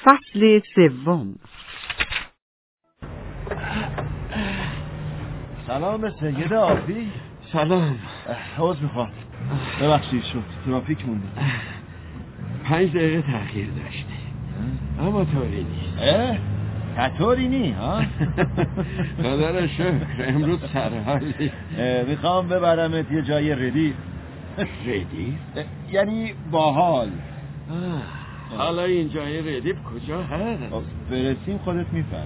فصل سوم. سلام سید آبی. سلام. عذر میخوام، ببخشید شد ترافیک موندی. 5 دقیقه تأخیر داشتی اما طوری نیست. چطوری نی ها؟ خدا را شکر امروز سرحالی. میخوام ببرمت یه جای ردیف. ردیف؟ یعنی باحال. حالا این جای ردیف کجا هست؟ برسیم خودت میفهمی.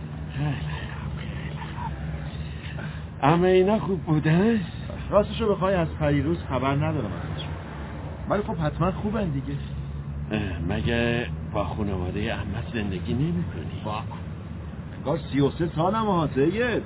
اما اینا خوب بودن؟ راستشو بخوای از پریروز خبر ندارم ازش، ولی خب حتما خوبن دیگه. مگه با خانواده احمد زندگی نمی کنی؟ انگار 33 سالم ها سید.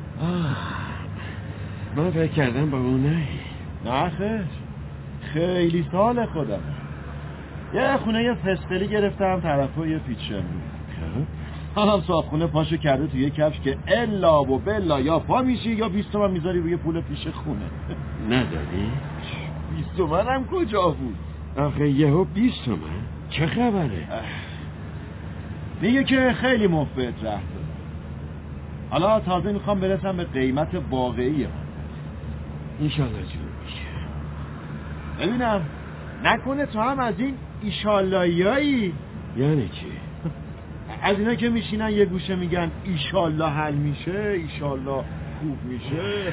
من فکر کردم با اون نه خیر، خیلی سال خودم. یه خونه فسقلی گرفتم طرفو یه پیچم. حالا صاحبخونه پاشو کرده تو یه کفش که الا و بلا یا پا میشی یا 20 تومن میذاری روی پول پیش خونه. نداری؟ 20 تومن هم کجا بود؟ آخه یهو 20 تومن؟ چه خبره؟ میگه که خیلی مفت رفت داد. حالا تازه میخوام برسم به قیمت واقعی من. انشالله جور میشه. ببینم نکنه تو هم از این ایشاللهیایی؟ یعنی چی؟ از اینا که میشینن یه گوشه میگن ایشالله حل میشه، ایشالله خوب میشه.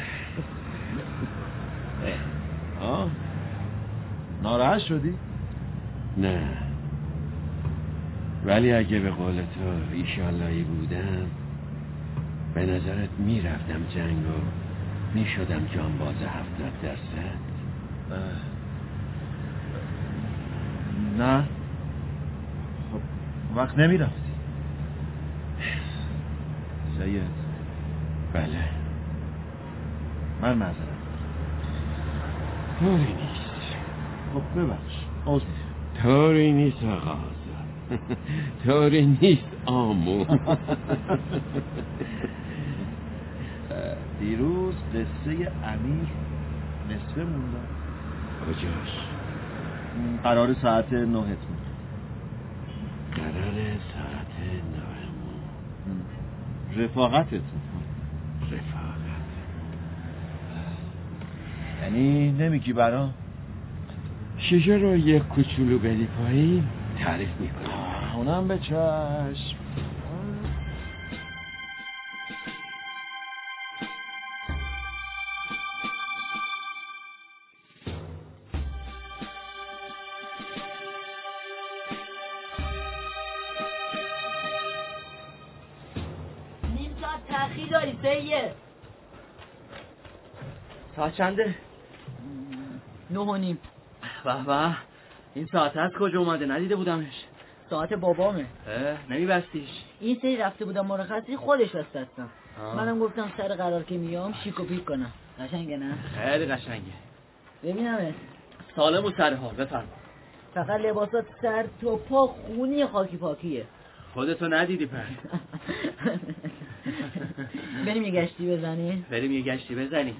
ناراحت شدی؟ نه، ولی اگه به قول تو ایشاللهی بودم به نظرت میرفتم جنگ و میشدم جانباز 70%؟ نه. خب وقت نمیرفتی سید؟ بله. من معذرت. طوری نیست. خب ببخش، عذر میخوام. طوری نیست آقا، طوری نیست آمو. دیروز قصه امیر نصفه موندم. کجاش؟ قرار ساعت 9 قرار ساعت 9. رفاقتتون. رفاقت یعنی نمیگی برام؟ شیشه رو یک کوچولو بدی پایین تعریف میکنم. اونم به چشم. نیم ساعت تأخیر داری سید. ساعت چنده؟ 9:30. به این ساعت از کجا اومده؟ ندیده بودمش. ساعت بابامه. نمیبستیش؟ این سری رفته بودم مرخصی خودش بستم. منم گفتم سر قرار که میام شیک و پیک کنم. قشنگه نه؟ خیلی قشنگه. ببینمت. سالم و سر حال. بفرما. فقط لباسات سر تا پا خونی خاکی پاکیه. خودتو ندیدی پس. بریم یه گشتی بزنیم.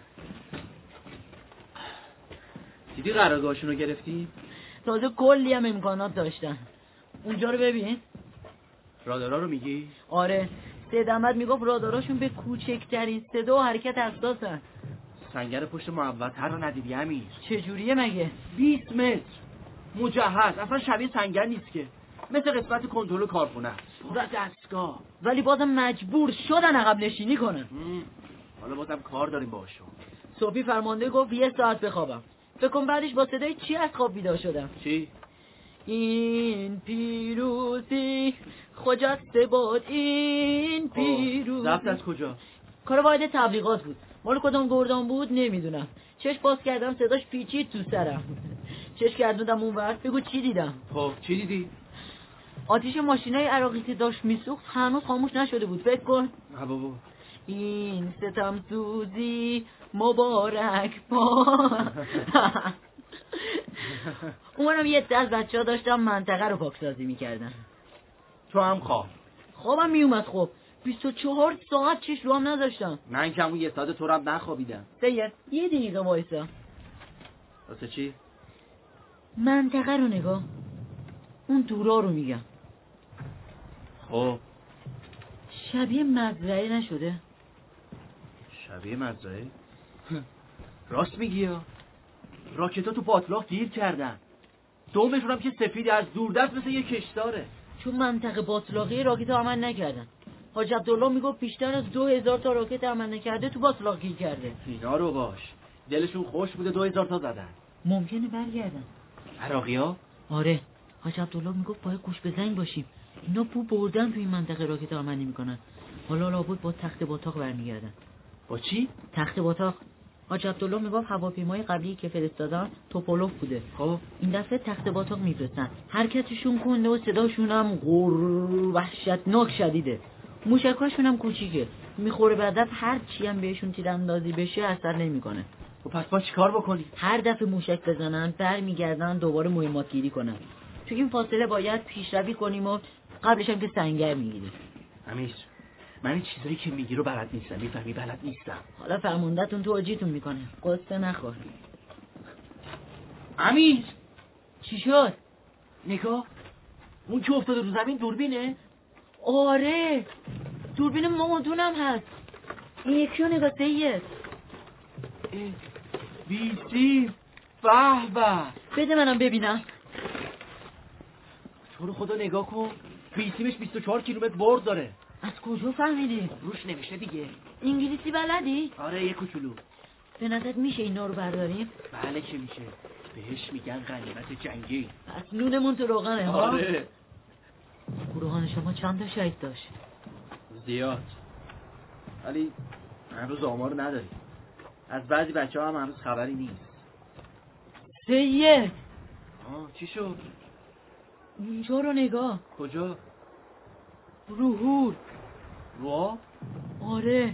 دیدی قرارگاهشون رو گرفتی؟ تازه کلی هم امکانات داشتن. اونجا رو ببین. رادارا رو میگی؟ آره، سید احمد میگفت راداراشون به کوچکترین صدا و حرکت حساسن. سنگر پشت محوطه رو ندیدی امیر؟ چجوریه مگه؟ 20 متر مجهز، اصلا شبیه سنگر نیست که، مثل قسمت کنترل کارخونه پر دستگاه. ولی بازم مجبور شدن عقب نشینی کنن. حالا بازم کار داریم باهاشون. صبحی فرمانده گفت 1 ساعت بخوابم. فکر کنم بعدش با صدای چی از خواب بیدار شدم؟ چی؟ این پیروزی خجسته باد، این پیروزی. ضبط از کجا؟ کار واحد تبلیغات بود. مال کدام گردان بود نمیدونم. چشم باز کردم صداش پیچید تو سرم. چشم گردوندم اونور. بگو چی دیدم؟ خب چی دیدی؟ آتیش ماشینای عراقی که داشت میسوخت هنوز خاموش نشده بود. فکر کن. بابا این ستم سوزی مبارک با. اونم یه دست بچه ها داشتم منطقه رو پاکسازی میکردن. تو هم خوابم میومد. خب 24 ساعت چش رو هم نذاشتم. من که همون 1 ساعت تو رو هم نخوابیدم. سید یه دقیقه وایسا. واسه چی؟ منطقه رو نگاه. اون دورا رو میگم. خب شبیه مزرعه نشده؟ شبیه مزرعه؟ راست میگی ها. راکتا تو باطلاق گیر کردن. دومشون هم که سفیدی از دوردست مثل یه کشتاره. چون منطقه باطلاقی راکت عمل نکردن. حاج عبدالله میگفت بیشتر از 2000 تا راکت عمل نکرده تو باطلاق گیر کرده. اینا رو باش، دلشون خوش بوده 2000 تا زدن. ممکنه برگردن. عراقی ها؟ آره، حاج عبدالله میگفت باید گوش به زنگ باشیم. اینا بو بردن تو این منطقه راکت عمل نمیکنن. حالا لابد با تخت باتاق برمیگردن. با چی؟ تخت باتاق. حاج عبدالله میگفت هواپیمای قبلی که فرستادن توپولوف بوده. خب این دفعه تخت باتاق میفرستن. حرکتشون کنده و صداشون هم وحشتناک شدیده. موشکاشون هم کوچیکه. میخوره به هدف، هر چی هم بهشون تیراندازی بشه اثر نمیکنه. و پس ما چیکار بکنیم؟ هر دفعه موشک بزنن برمیگردن دوباره مهمات گیری کنن. تو این فاصله باید پیشروی کنیم و قبلش هم که سنگر میگیریم. امیر، من این چیزایی که میگی رو بلد نیستم. میفهمی بلد نیستم. حالا فرمونده‌تون توجیهتون میکنه. قصه نخور. امیر چی شد؟ نگاه، اون که افتاده رو زمین دوربینه؟ آره، دوربین مادونم هست. این یکی رو نگاه سید. بیسی به بده منم ببینم. تو رو خدا نگاه کن، بیسیمش 24 کیلومتر برد داره. از کجا فهمیدی؟ روش نوشته دیگه. انگلیسی بلدی؟ آره یه کوچولو. به نظرت میشه اینا رو برداریم؟ بله که میشه، بهش میگن غنیمت جنگی. پس نونمون تو روغنه ها؟ آره. گروهان شما چند تا شهید داشت؟ زیاد، ولی هنوز آمار نداریم. از بعضی بچه ها هم هنوز خبری نیست. سید چی شد؟ اونجا رو نگاه. کجا؟ روحور. روا؟ آره.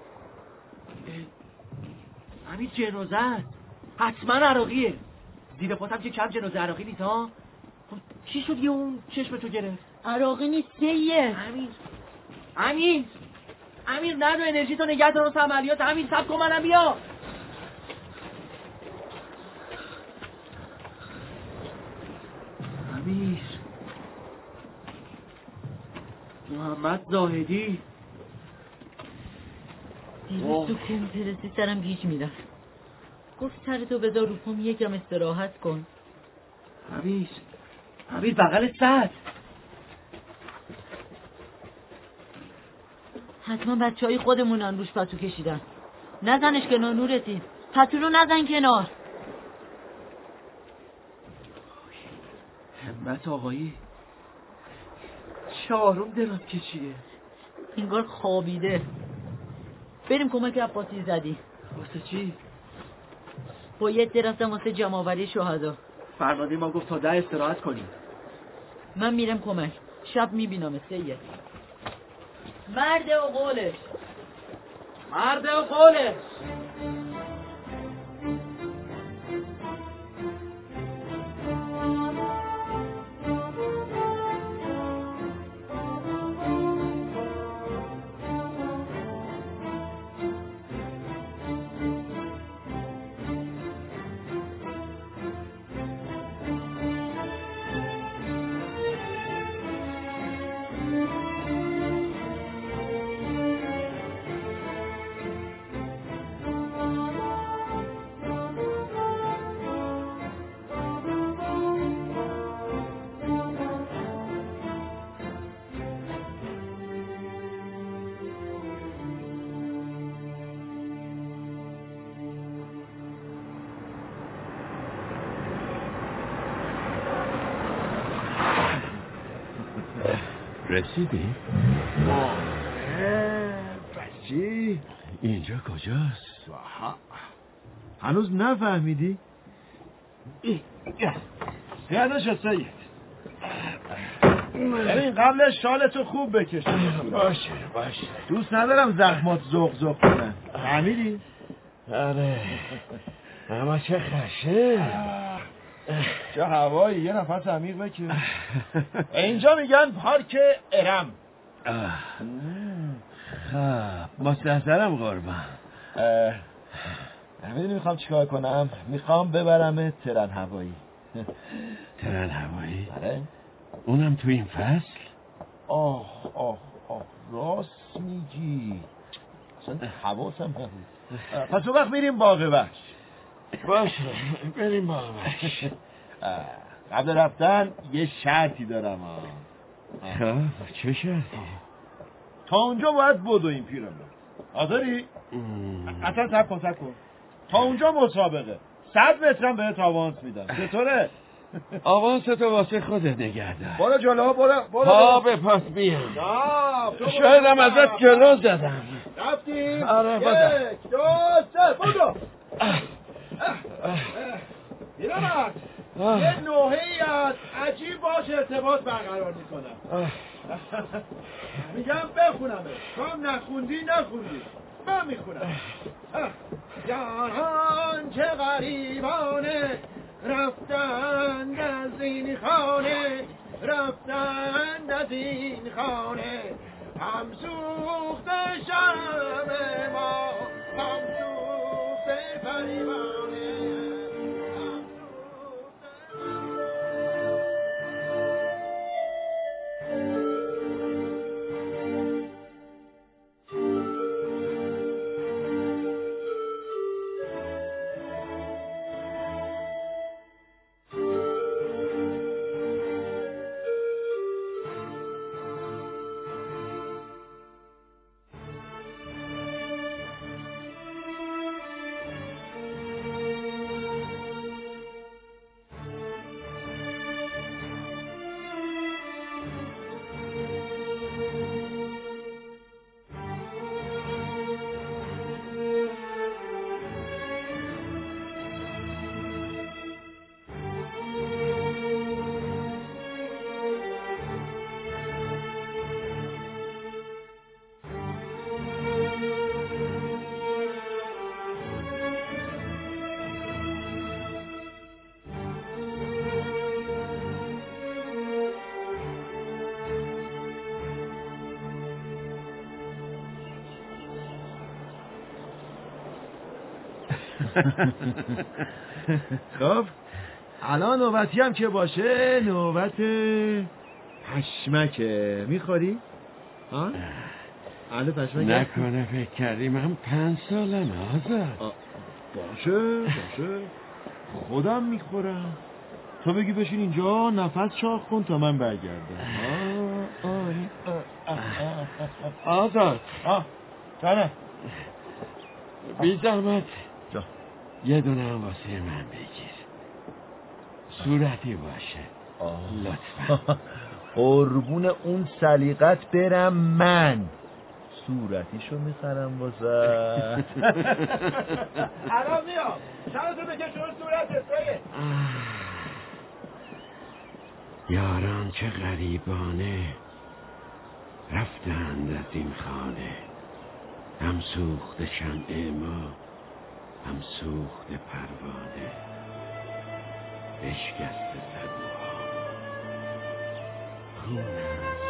همین جنازه است. حتما عراقیه. زیر پاتم که کم جنازه عراقی نیست ها. خب چی شد یه اون چشمتو گرفت؟ عراقی نیست سید. امیر ندو انرژی تو نگه دار واسه عملیات. امیر صبر کن منم بیا. امیر محمد زاهدی دیروز تو کنفرانسی سرم گیج میرفت. گفت سرتو بذار رو پام یکم استراحت کن. امیر بغل سد. حتما بچه های خودمونن روش پتو کشیدن. نزنش کنار نورتی. پتو رو نزن کنار. همت آقایی چهارم دراز کشیده. انگار خوابیده. بریم کمک عباسی زدی. واسه چی؟ باید درفتم واسه جمع‌آوری شهدا. فرمانده ما گفت تا 10 استراحت کنیم. من میرم کمک. شب میبینم سید. مرد و قولش. رسیدی؟ بچی اینجا کجاست؟ هنوز نفهمیدی؟ یعنی شد سید. ببین قبلش شالتو خوب بکش. باشه دوست ندارم زخمات زغ کنن. فهمیدی؟ آره اما چه خشه. چه هوایی. یه نفس عمیق بکش. اینجا میگن پارک ارم. خب مستحضرم قربان. نمیدونی میخوام چیکار کنم. میخوام ببرم ترن هوایی. ترن هوایی؟ آره. اونم تو این فصل؟ آه راست میگی. اصلا حواسم نبود. پس اون وقت میریم باغ وحش. باشه بریم باغ وحش. قبل رفتن یه شرطی دارم. چه شرطی؟ تا اونجا باید بدویم پیرمرد. حاضری؟ اصلا سب کن. تا اونجا مسابقه 100 مترم بهت آوانس میدم. چطوره؟ آوانس تو واسه خودت نگه دار. برو جلو برو. پا به پاس بیا. شایدم ازت جلو زدم. رفتیم. آره 1 2 3 بدو. پیرمرد یه نوحه‌ای از عجیب باش ارتباط برقرار میکنم. میگم بخونم. تو هم نخوندی من میخونم. جهان چه غریبانه رفتند از این خانه هم سوخته شب ما هم سوخته پریوانه. خب الان نوبتی هم که باشه نوبت پشمکه. میخوری؟ ها؟ الان پشمک نکنه فکر کردی من 5 سالمه آزاد. باشه خودم میخورم. تو بگی بشین اینجا نفس چاق کن تا من برگردم. آزاد جانم بی زحمت یه دونه هم واسه من بگیر. صورتی باشه لطفا. قربون اون سلیقت برم من. صورتیشو میخرم واسه. الان میام. چرا بکشون صورتت بگه. یاران چه غریبانه رفتند از این خانه هم سوخت شمع ما هم سوخت پروانه بشکست سبوها خون است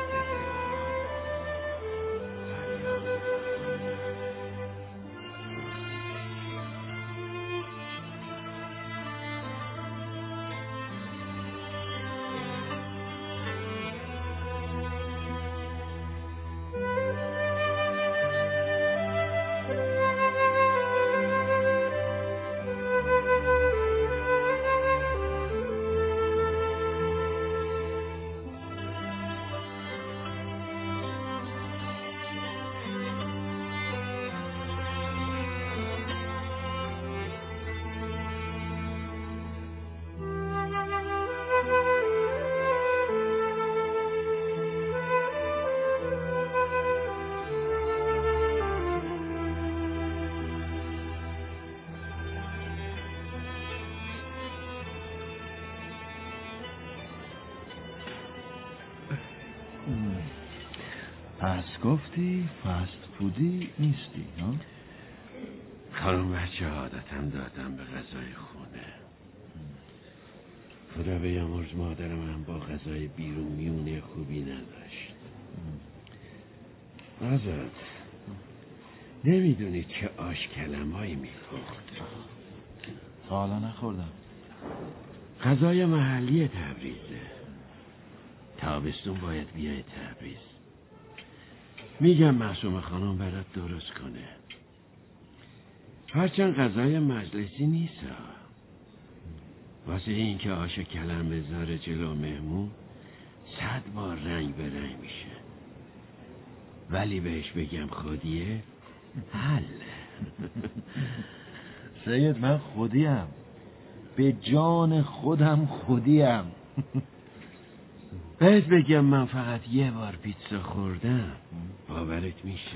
پس گفتی فست فودی نیستی ها؟ خانم بچه عادتم دادم به غذای خونه. خدا بیامرز مادرم هم با غذای بیرون میونه خوبی نداشت. آزاد نمیدونی چه آش کلمایی میخورد. تا حالا نخوردم. غذای محلی تبریزه. تابستون باید بیای تبریز. میگم معصومه خانم برات درست کنه. هرچند غذای مجلسی نیست، واسه این که آش کلم بذاره جلو مهمون 100 بار رنگ به رنگ میشه. ولی بهش بگم خودیه حل. سید من خودیم، به جان خودم خودیم. بهت بگم من فقط یه بار پیتزا خوردم، باورت میشه؟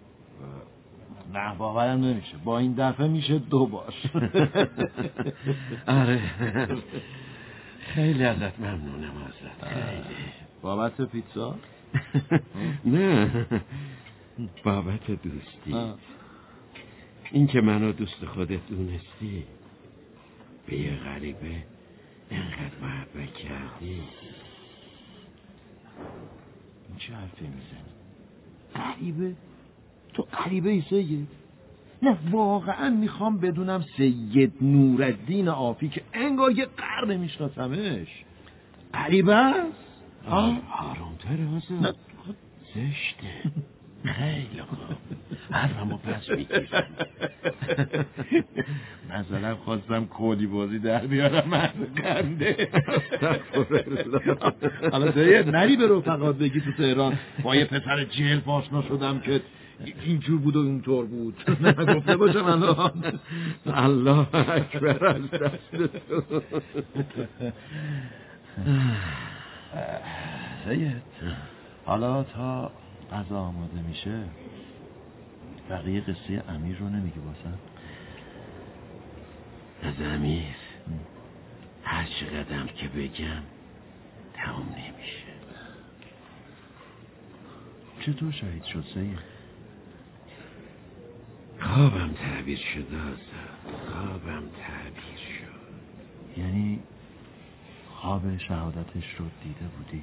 نه باورم نمیشه. با این دفعه میشه 2 بار. آره خیلی ازت ممنونم ازت. خیلی. بابت پیتزا؟ نه بابت دوستی. این که منو دوست خودت دونستی، به یه غریبه اینقدر محبت کردی. این چه حرفی میزنی؟ غریبه؟ تو غریبه ای سید؟ نه واقعا میخوام بدونم سید نورالدین عافی که انگار یه قرن میشناسمش غریبه است؟ آرامتر حسن. زشته. خیلی خوب حرفمو پس میگیرم. مثلا خواستم کلی بازی در بیارم از قنده. حالا سید نری به رفقات بگی تو تهران با یه پسر جهل آشنا شدم که اینجور بود و اونطور بود. نه گفته باشم الان. الله اکبر از دست تو. سید حالا تا غذا آماده میشه بقیه قصه امیر رو نمیگی باسم؟ از امیر هر چقدرم که بگم تمام نمیشه. چطور شهید شد سید؟ خوابم تعبیر شده خوابم تعبیر شد. یعنی خواب شهادتش رو دیده بودی؟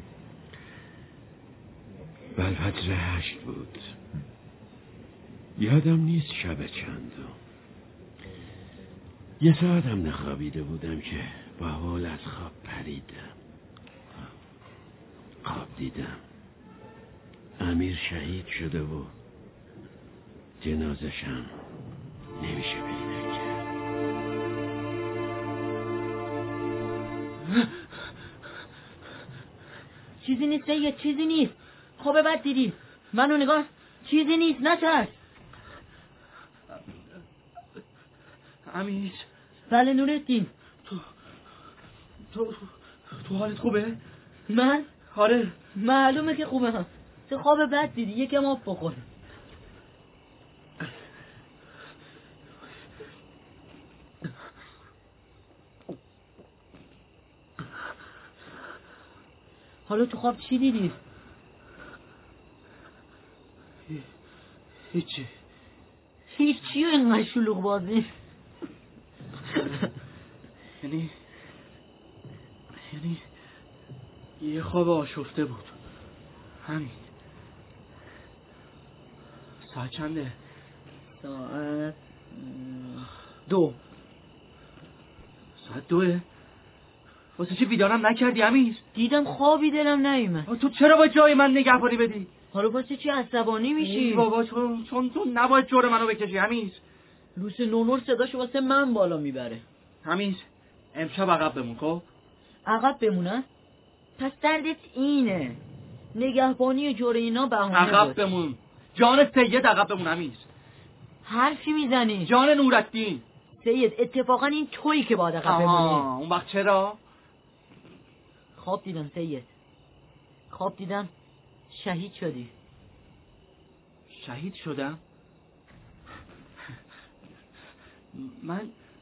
بلفجر 8 بود. یادم نیست شب چندم. یه ساعتم نخوابیده بودم که با حال از خواب پریدم. خواب دیدم امیر شهید شده و جنازشم نمیشه پیدا کرد. چیزی نیست سید، چیزی نیست. خواب بد دیدی. منو نگاه. چیزی نیست، نترس. امیر. بله نورالدین. تو حالت خوبه؟ من؟ آره معلومه که خوبه هم. تو خواب بد دیدی، یکم آب بخور. حالا تو خواب چی دیدی؟ هیچی و اینقدر شلوغ بازی. یعنی یه خواب آشفته بود. همین. ساعت چنده؟ ساعت 2. ساعت 2؟ واسه چی بیدارم نکردی امیر؟ دیدم خوابی دلم نیومد. تو چرا با جای من نگهبانی بدی؟ حالا واسه چی عصبانی میشی؟ بابا چون تو نباید جور منو بکشی امیر. لوس نونور صداشو واسه من بالا میبره. امیر امشب عقب بمون. خب عقب بمونن؟ پس دردت اینه. نگهبانی جور اینا بهونه عقب بمون. جان سید عقب بمون امیر. حرفی میزنی؟ جان نورالدین. سید اتفاقا این تویی که باید عقب بمونی. اون وقت چرا؟ خواب دیدم سید. خواب دیدم شهید شدی. شهید شدم؟ من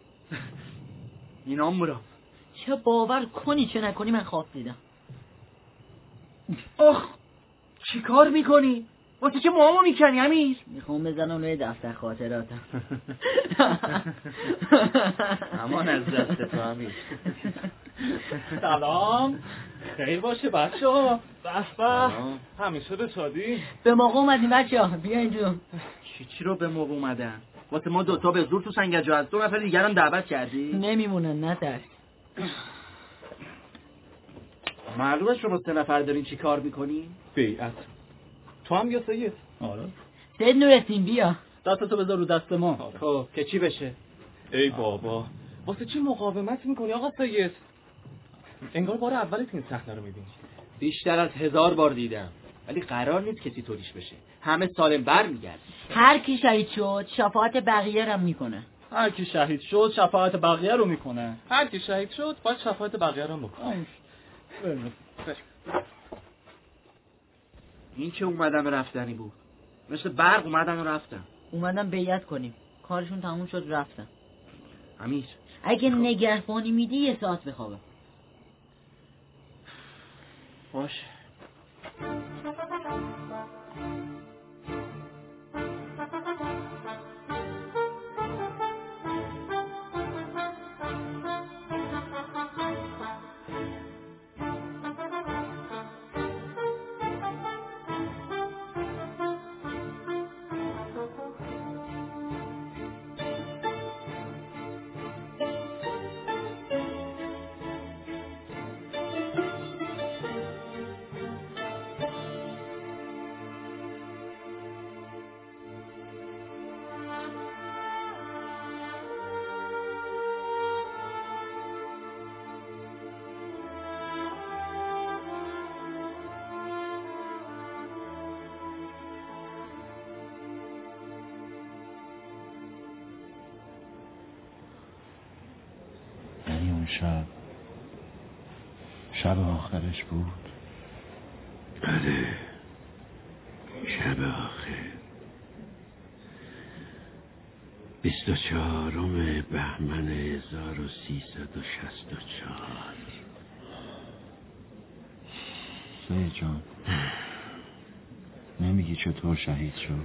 اینام چه باور کنی چه نکنی من خواب دیدم. آخ چی کار میکنی؟ واسه چه موامو میکنی امیر؟ میخوام بزنم روی دفتر خاطراتم. امان از دست تو امیر. سلام. خیر باشه بچه ها. بحبه همیشه به شادی. به موقع اومدیم بچه ها. بیا اینجا. چی رو به موقع اومدن؟ واسه ما دوتا به زور تو سنگرجا از 2 نفر دیگر هم دعوت کردی؟ نمیمونن نترس. معلومه شما 3 نفر دارین چی کار میکنین؟ بیعت. تو هم یا سید؟ آره. سید نورالدین بیا. دستتو بذار رو دست ما. خب که چی بشه؟ ای بابا، واسه چی مقاومت میکنی آقا سید؟ انگار بار اولی این صحنه رو میبینی. بیشتر از 1000 بار دیدم، ولی قرار نیست کسی طوریش بشه. همه سالم بر میگرد. هر کی شهید شد شفاعت بقیه رو میکنه. هر کی شهید شد شفاعت بقیه رو میکنه. هر کی شهید شد باید شفاعت بقیه رو میکنه. این که اومدم رفتنی بود. مثل برق اومدن و رفتن. اومدم بیعت کنیم. کارشون تموم شد رفتن. امیر اگه نگهبانی میدی 1 ساعت بخوابه. باشه. شب آخرش بود. آره، شب آخر 24 بهمن 1364. سید جان، نمیگی چطور شهید شد؟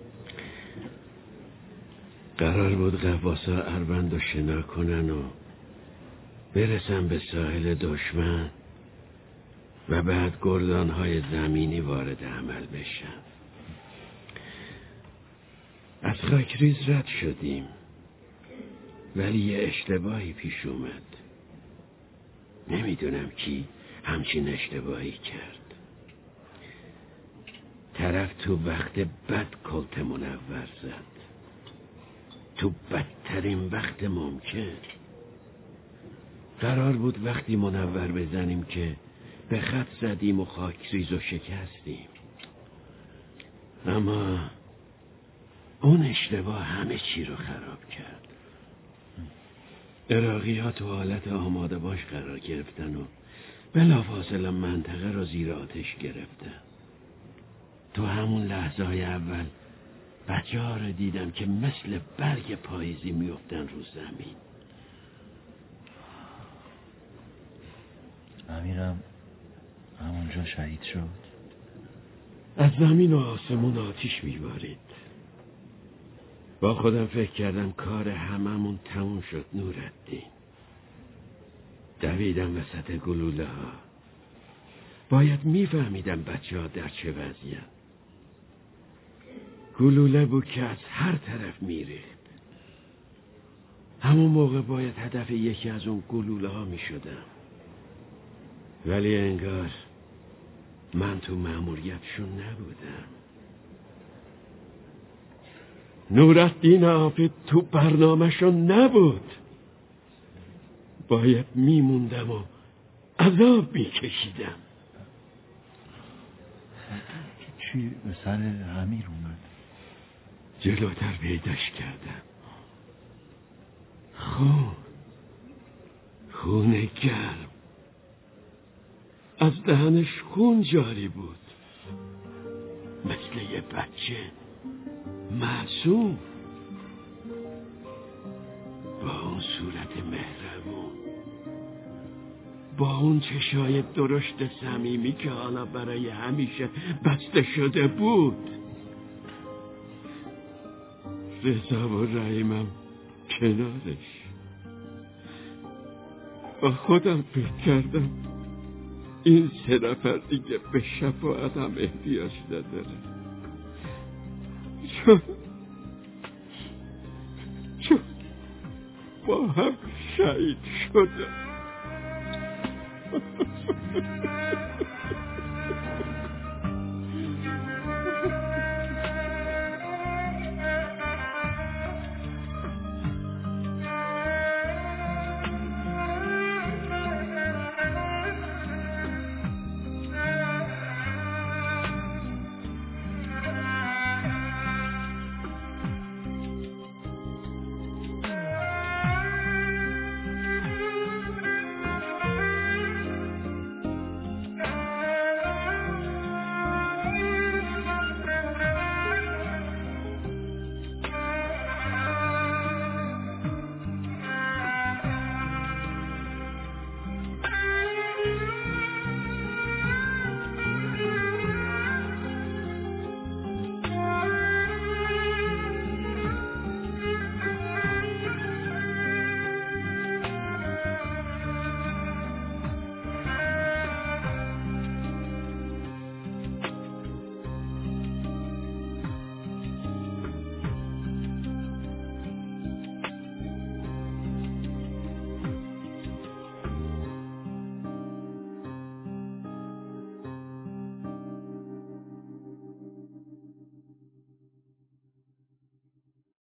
قرار بود غواصا اروند رو شنا کنن و برسن به ساحل دشمن و بعد گردانهای زمینی وارد عمل بشن. از خاکریز رد شدیم، ولی یه اشتباهی پیش اومد. نمیدونم کی همچین اشتباهی کرد. طرف تو وقت بد کلت منور زد، تو بدترین وقت ممکن. قرار بود وقتی منور بزنیم که به خط زدیم و خاکریز و شکستیم، اما اون اشتباه همه چی رو خراب کرد. عراقی ها تو حالت آماده باش قرار گرفتن و بلافاصله منطقه رو زیر آتش گرفتن. تو همون لحظه های اول بچه ها رو دیدم که مثل برگ پاییزی میافتن رو زمین. امیرم همونجا شهید شد. از زمین و آسمون آتیش میبارید. با خودم فکر کردم کار هممون تموم شد نورالدین. دویدم وسط گلوله ها. باید میفهمیدم بچه ها در چه وضعیت. گلوله بود که از هر طرف میریخت. همون موقع باید هدف یکی از اون گلوله ها میشدم، ولی انگار من تو مأموریتشون نبودم. نورالدین عابد تو برنامه‌شون نبود. باید میموندم و عذاب میکشیدم. چی به سر امیر اومد؟ جلوتر پیداش کردم. خون گرم از دهنش خون جاری بود، مثل یه بچه معصوم، با اون صورت مهربون، با اون چشای درشت صمیمی که حالا برای همیشه بسته شده بود. رضا و رحیمم کنارش. با خودم فکر کردم این 3 نفر دیگه به شفاعت هم احتیاج نداره، چون با هم شهید شدن.